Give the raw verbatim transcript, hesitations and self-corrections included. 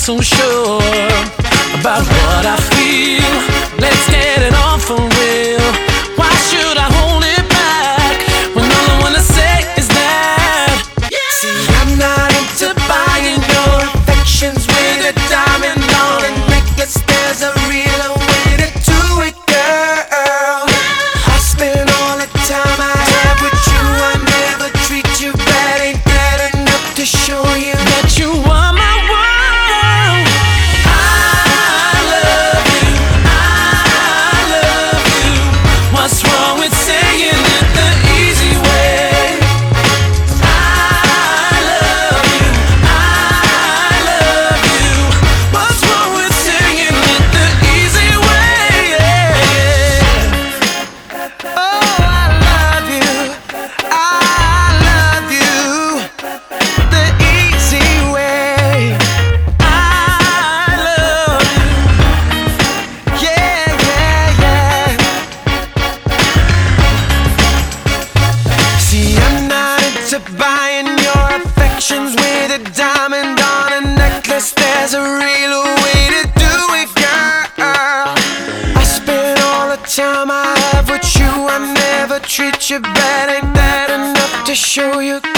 so sure about what I feel. Let's get it on for real. Why should I hold it back when all I wanna say is that? See, I'm not into buying your affections with a diamond on a necklace. There's a real way to do it, girl. I spend all the time I have with you. I never treat you bad. Ain't that enough to show you that you are my world? I love you, I love you. What's wrong with saying it the easy way? I love you, I love you. What's wrong with saying it the easy way? Oh, I love you, I love you the easy way. I love you, yeah, yeah, yeah. See, I'm not into buying your affections with a diamond on a necklace. There's a real way to do it, girl. I spend all the time I have with you. I never treat you bad. Ain't that enough to show you?